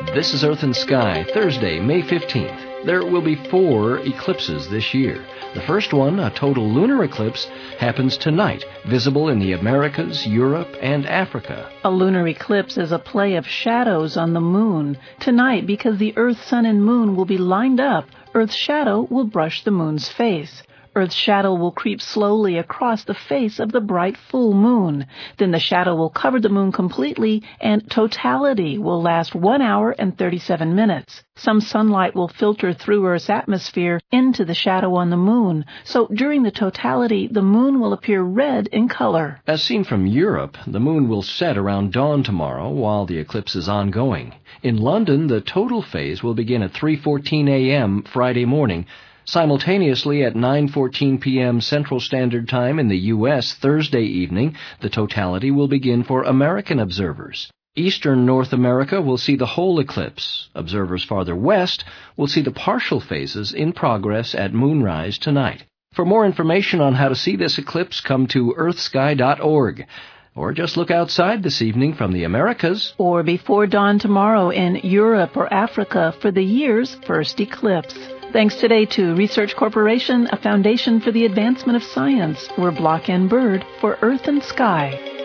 This is Earth and Sky, Thursday, May 15th. There will be 4 eclipses this year. The first one, a total lunar eclipse, happens tonight, visible in the Americas, Europe, and Africa. A lunar eclipse is a play of shadows on the moon. Tonight, because the Earth, Sun, and Moon will be lined up, Earth's shadow will brush the moon's face. Earth's shadow will creep slowly across the face of the bright full moon. Then the shadow will cover the moon completely, and totality will last 1 hour and 37 minutes. Some sunlight will filter through Earth's atmosphere into the shadow on the moon, so during the totality, the moon will appear red in color. As seen from Europe, the moon will set around dawn tomorrow while the eclipse is ongoing. In London, the total phase will begin at 3:14 a.m. Friday morning, simultaneously at 9:14 p.m. Central Standard Time in the U.S. Thursday evening. The totality will begin for American observers. Eastern North America will see the whole eclipse. Observers farther west will see the partial phases in progress at moonrise tonight. For more information on how to see this eclipse, come to earthsky.org. Or just look outside this evening from the Americas. Or before dawn tomorrow in Europe or Africa for the year's first eclipse. Thanks today to Research Corporation, a foundation for the advancement of science. We're Block and Bird for Earth and Sky.